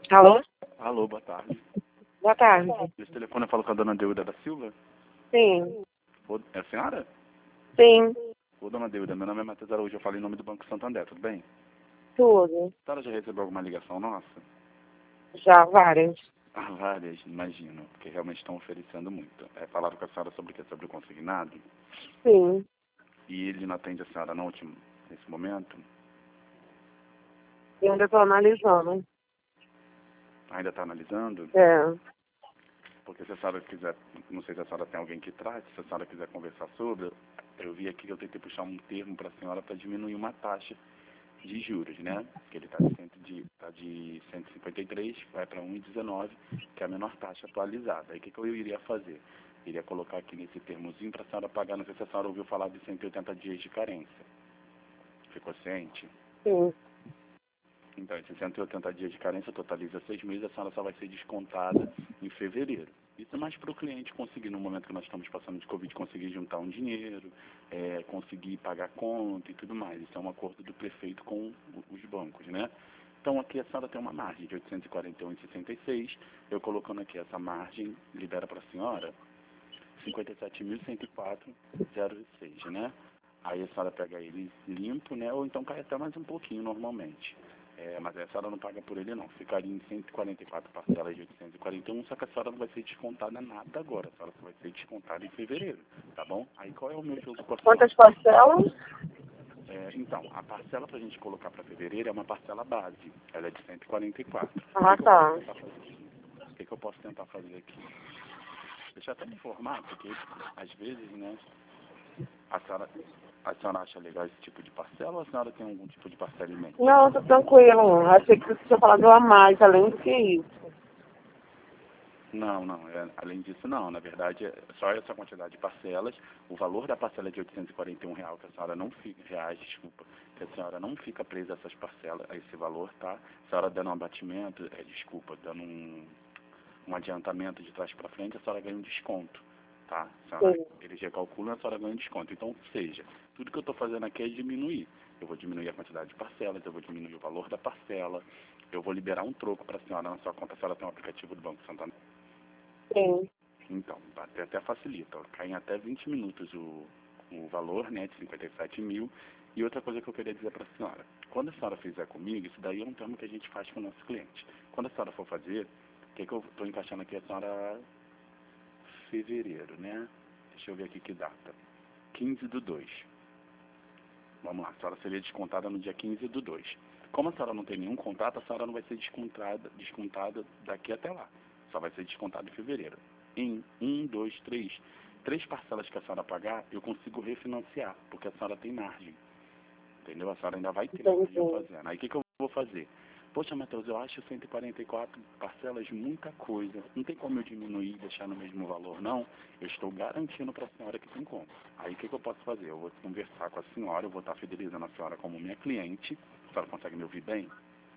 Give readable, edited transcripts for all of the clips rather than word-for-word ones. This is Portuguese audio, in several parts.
Alô? Alô, boa tarde. Boa tarde. Esse telefone eu falo com a dona Deuda da Silva? Sim. É a senhora? Sim. Ô, dona Deuda, meu nome é Matheus Araújo, eu falo em nome do Banco Santander, tudo bem? Tudo. A senhora já recebeu alguma ligação nossa? Já várias. Ah, várias, imagino, porque realmente estão oferecendo muito. Falaram com a senhora sobre o quê? Sobre o consignado? Sim. E ele não atende a senhora não, nesse momento? Eu ainda estou analisando. Ainda está analisando? É. Porque se a senhora quiser, não sei se a senhora tem alguém que trate, se a senhora quiser conversar sobre, eu vi aqui que eu tentei puxar um termo para a senhora para diminuir uma taxa de juros, né? Que ele está de 153, vai para 1,19, que é a menor taxa atualizada. Aí o que eu iria fazer? Iria colocar aqui nesse termozinho para a senhora pagar, não sei se a senhora ouviu falar de 180 dias de carência. Ficou ciente? Sim. Então, esses 180 dias de carência totaliza 6 meses, a senhora só vai ser descontada em fevereiro. Isso é mais para o cliente conseguir, no momento que nós estamos passando de Covid, conseguir juntar um dinheiro, conseguir pagar conta e tudo mais. Isso é um acordo do prefeito com os bancos, né? Então, aqui a senhora tem uma margem de 841,66. Eu colocando aqui essa margem, libera para a senhora 57.104,06, né? Aí a senhora pega ele limpo, né? Ou então cai até mais um pouquinho normalmente. Mas a senhora não paga por ele não. Ficaria em 144 parcelas de 841, só que a senhora não vai ser descontada nada agora. A senhora só vai ser descontada em fevereiro, tá bom? Aí qual é o meu jogo com a senhora? Quantas parcelas? Então, a parcela para a gente colocar para fevereiro é uma parcela base. Ela é de 144. Ah, tá. O que eu posso tentar fazer aqui? Deixa eu até me informar, porque às vezes, né, a senhora acha legal esse tipo de parcela ou a senhora tem algum tipo de parcela em mente? Não, tô tranquilo. Achei que você tinha falado a mais, além do que isso. Não, além disso não, na verdade é só essa quantidade de parcelas, o valor da parcela é de R$ 841, que a senhora não fica, desculpa, que a senhora não fica presa a essas parcelas, a esse valor, tá? A senhora dando um abatimento, dando um adiantamento de trás para frente, a senhora ganha um desconto, tá? Sim. Eles recalculam, a senhora ganha um desconto. Então, seja, tudo que eu estou fazendo aqui é diminuir. Eu vou diminuir a quantidade de parcelas, eu vou diminuir o valor da parcela, eu vou liberar um troco para a senhora na sua conta, a senhora tem um aplicativo do Banco Santander. Sim. Então, até facilita, cai em até 20 minutos o valor, né, de 57 mil. E outra coisa que eu queria dizer para a senhora, quando a senhora fizer comigo, isso daí é um termo que a gente faz com o nosso cliente. Quando a senhora for fazer, o que eu estou encaixando aqui, a senhora, fevereiro, né? Deixa eu ver aqui que data. 15/2. Vamos lá, a senhora seria descontada no dia 15/2. Como a senhora não tem nenhum contrato, a senhora não vai ser descontada daqui até lá. Só vai ser descontada em fevereiro. Em 1, 2, 3, 3 parcelas que a senhora pagar, eu consigo refinanciar, porque a senhora tem margem. Entendeu? A senhora ainda vai ter margem fazendo. Aí o que eu vou fazer? Poxa, Matheus, eu acho 144 parcelas muita coisa. Não tem como eu diminuir e deixar no mesmo valor, não. Eu estou garantindo para a senhora que tem como. Aí o que eu posso fazer? Eu vou conversar com a senhora, eu vou estar fidelizando a senhora como minha cliente. A senhora consegue me ouvir bem?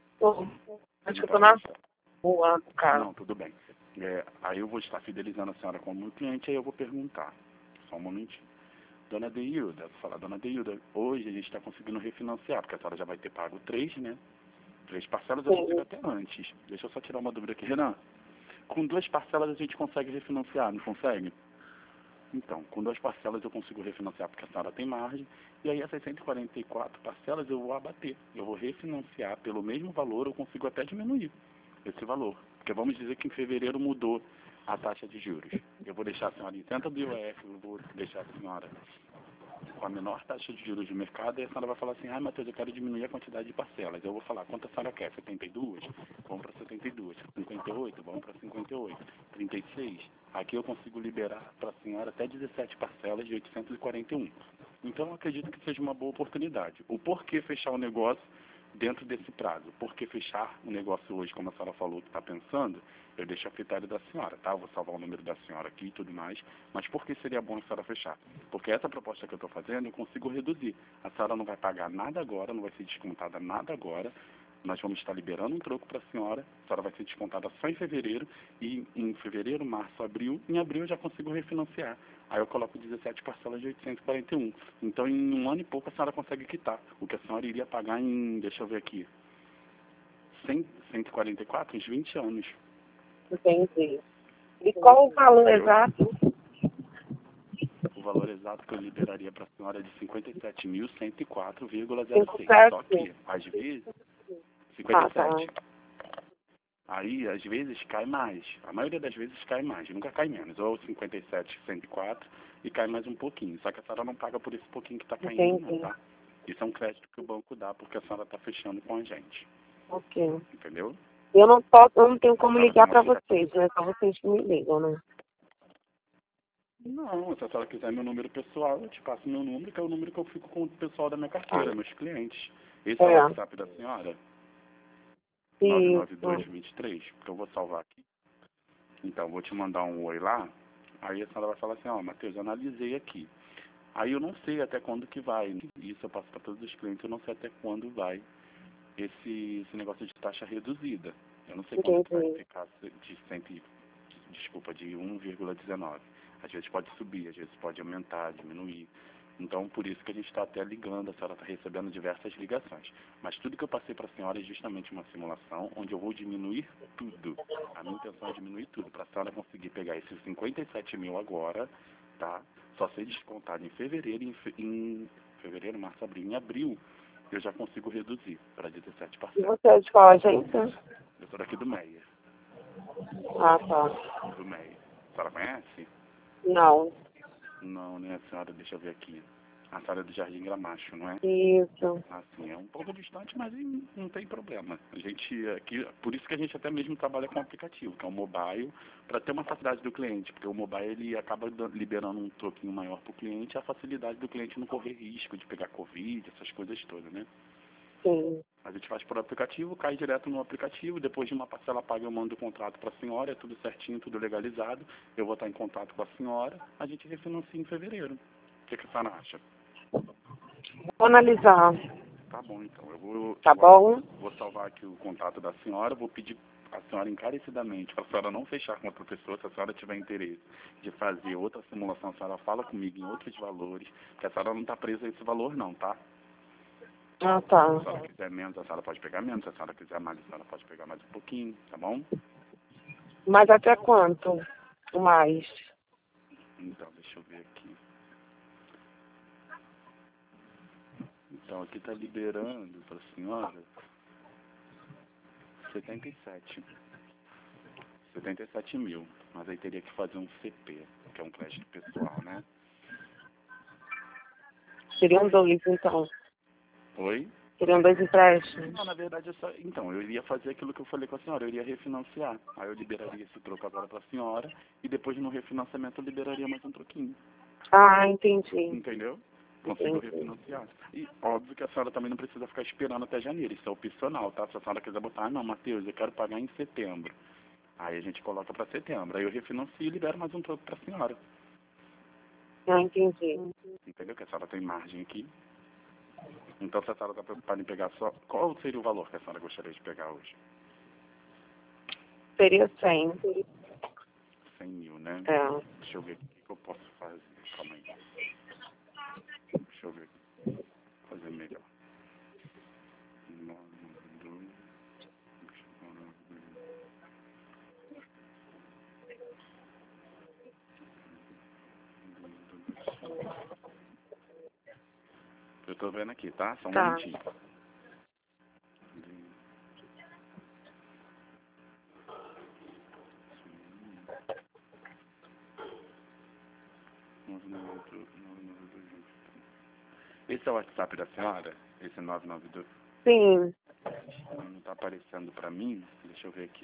Acho que eu tô na rua, cara. Não, tudo bem. Aí eu vou estar fidelizando a senhora como meu cliente, aí eu vou perguntar. Só um momentinho. Dona Deilda, vou falar, Dona Deilda, hoje a gente está conseguindo refinanciar, porque a senhora já vai ter pago 3, né? 3 parcelas eu consigo até antes. Deixa eu só tirar uma dúvida aqui, Renan. Com 2 parcelas a gente consegue refinanciar, não consegue? Então, com 2 parcelas eu consigo refinanciar porque a senhora tem margem. E aí essas 144 parcelas eu vou abater. Eu vou refinanciar pelo mesmo valor, eu consigo até diminuir esse valor. Porque vamos dizer que em fevereiro mudou a taxa de juros. Eu vou deixar a senhora isenta do IOF, eu vou deixar a senhora com a menor taxa de juros do mercado, e a senhora vai falar assim, Matheus, eu quero diminuir a quantidade de parcelas. Eu vou falar, quanto a senhora quer? 72? Vamos para 72. 58? Vamos para 58. 36? Aqui eu consigo liberar para a senhora até 17 parcelas de 841. Então eu acredito que seja uma boa oportunidade. O porquê fechar o negócio dentro desse prazo? Por que fechar o negócio hoje, como a senhora falou que está pensando? Eu deixo a critério da senhora, tá? Eu vou salvar o número da senhora aqui e tudo mais. Mas por que seria bom a senhora fechar? Porque essa proposta que eu estou fazendo, eu consigo reduzir. A senhora não vai pagar nada agora, não vai ser descontada nada agora. Nós vamos estar liberando um troco para a senhora vai ser descontada só em fevereiro, e em fevereiro, março, abril, em abril eu já consigo refinanciar. Aí eu coloco 17 parcelas de 841. Então em um ano e pouco a senhora consegue quitar. O que a senhora iria pagar em, deixa eu ver aqui, 144, uns 20 anos. Entendi. E qual o valor exato? O valor exato que eu liberaria para a senhora é de 57.104,06. 57? Só que, às vezes, Ah, tá. 57. Aí, às vezes, cai mais. A maioria das vezes cai mais, nunca cai menos. Ou 57,104 e cai mais um pouquinho. Só que a senhora não paga por esse pouquinho que está caindo, Entendi. não, tá? Isso é um crédito que o banco dá porque a senhora está fechando com a gente. Ok. Entendeu? Eu não tenho como ligar para vocês, né? Só vocês que me ligam, né? Não, se a senhora quiser meu número pessoal, eu te passo meu número, que é o número que eu fico com o pessoal da minha carteira, meus clientes. Esse é o WhatsApp da senhora? Isso. 99223, que eu vou salvar aqui. Então, vou te mandar um oi lá, aí a senhora vai falar assim, ó, Matheus, eu analisei aqui. Aí eu não sei até quando que vai, isso eu passo para todos os clientes, eu não sei até quando vai esse negócio de taxa reduzida. Eu não sei quando que vai ficar de 1,19. Às vezes pode subir, às vezes pode aumentar, diminuir. Então, por isso que a gente está até ligando, a senhora está recebendo diversas ligações. Mas tudo que eu passei para a senhora é justamente uma simulação onde eu vou diminuir tudo. A minha intenção é diminuir tudo, para a senhora conseguir pegar esses 57 mil agora, tá? Só ser descontado em fevereiro, em fevereiro, março, abril. Em abril, eu já consigo reduzir para 17 E parcelas. você é de qual agência? Eu sou daqui do Meia. Ah, tá. Do Meia. A senhora conhece? Não. Não, né, a senhora, deixa eu ver aqui. A senhora é do Jardim Gramacho, não é? Isso. Assim, é um pouco distante, mas não tem problema. A gente aqui, por isso que a gente até mesmo trabalha com aplicativo, que é o mobile, para ter uma facilidade do cliente, porque o mobile ele acaba liberando um troquinho maior para o cliente, a facilidade do cliente não correr risco de pegar Covid, essas coisas todas, né? Sim. A gente faz por aplicativo, cai direto no aplicativo, depois de uma parcela paga eu mando o contrato para a senhora, é tudo certinho, tudo legalizado, eu vou estar em contato com a senhora, a gente refinancia em fevereiro. O que a senhora acha? Vou analisar. Tá bom, então. Eu vou, Tá bom? vou salvar aqui o contato da senhora, vou pedir a senhora encarecidamente para a senhora não fechar com outra pessoa, se a senhora tiver interesse de fazer outra simulação, a senhora fala comigo em outros valores, porque a senhora não está presa a esse valor não, tá? Ah, tá. Se a senhora quiser menos, a senhora pode pegar menos, se a senhora quiser mais, a senhora pode pegar mais um pouquinho, tá bom? Mas até quanto? Mais. Então, deixa eu ver aqui. Então, aqui está liberando para a senhora 77 mil, mas aí teria que fazer um CP, que é um crédito pessoal, né? Seriam dois, então. Oi? Seriam dois empréstimos. Não, na verdade, então, eu iria fazer aquilo que eu falei com a senhora, eu iria refinanciar. Aí eu liberaria esse troco agora para a senhora e depois no refinanciamento eu liberaria mais um troquinho. Ah, entendi. Entendeu? Consigo Entendi. refinanciar. E óbvio que a senhora também não precisa ficar esperando até janeiro, isso é opcional, tá? Se a senhora quiser botar, não, Matheus, eu quero pagar em setembro. Aí a gente coloca para setembro. Aí eu refinancio e libero mais um troco para a senhora. Ah, entendi. Entendeu? Que a senhora tem margem aqui. Então, se a senhora está preocupada em pegar só... Qual seria o valor que a senhora gostaria de pegar hoje? Seria 100. 100 mil, né? É. Deixa eu ver aqui o que eu posso fazer. Calma aí. Deixa eu ver. Fazer melhor. 992. Eu tô vendo aqui, tá? Só um Tá. momentinho. Esse é o WhatsApp da senhora? Esse 992? Sim. Não está aparecendo para mim. Deixa eu ver aqui.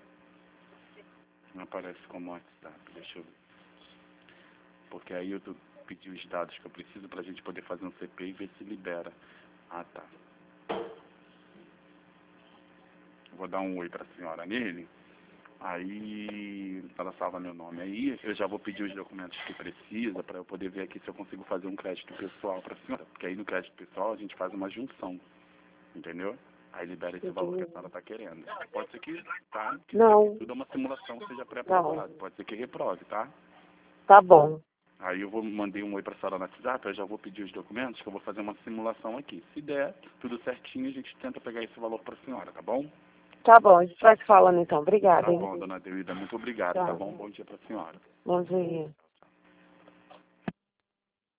Não aparece como WhatsApp. Deixa eu ver. Porque aí eu pedi os dados que eu preciso para a gente poder fazer um CP e ver se libera. Ah, tá. Vou dar um oi para a senhora nele. Aí ela salva meu nome aí. Eu já vou pedir os documentos que precisa para eu poder ver aqui se eu consigo fazer um crédito pessoal para a senhora. Porque aí no crédito pessoal a gente faz uma junção. Entendeu? Aí libera esse valor que a senhora está querendo. Pode ser que, tá? Não. Tudo é uma simulação, seja pré-aprovado. Não. Pode ser que reprove, tá? Tá bom. Aí eu mandei um oi para a senhora no WhatsApp, eu já vou pedir os documentos, que eu vou fazer uma simulação aqui. Se der tudo certinho, a gente tenta pegar esse valor para a senhora, tá bom? Tá bom, a gente vai se falando então. Obrigada, Tá hein? bom, dona Adeilda, muito obrigado, tá bom? Bom dia pra senhora. Bom dia.